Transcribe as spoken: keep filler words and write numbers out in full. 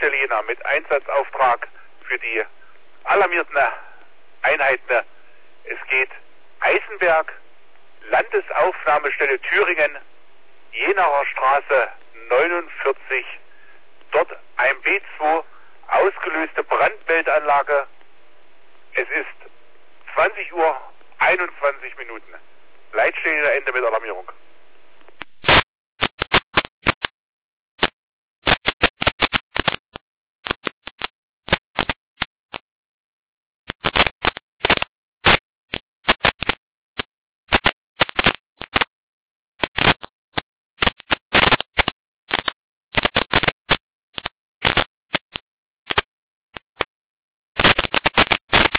Leitstelle Jena mit Einsatzauftrag für die alarmierten Einheiten. Es geht Eisenberg, Landesaufnahmestelle Thüringen, Jenaer Straße neunundvierzig, dort ein B zwei, ausgelöste Brandmeldeanlage. Es ist zwanzig Uhr einundzwanzig Minuten. Leitstelle Ende mit Alarmierung.